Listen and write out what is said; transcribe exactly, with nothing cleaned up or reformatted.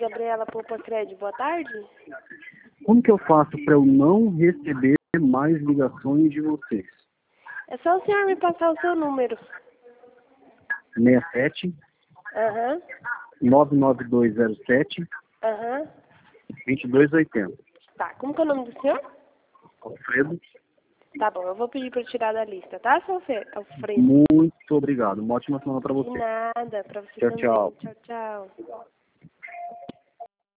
Gabriela Poupacred, boa tarde. Como que eu faço para eu não receber mais ligações de vocês? É só o senhor me passar o seu número. seis sete, Aham, nove nove dois zero sete, aham. dois dois oito zero. Tá, como que é o nome do senhor? Alfredo, Tá bom, eu vou pedir pra tirar da lista, tá, seu Alfe- Alfredo? muito obrigado. Uma ótima semana para De você. nada, pra você Tchau, também. tchau. Tchau, tchau.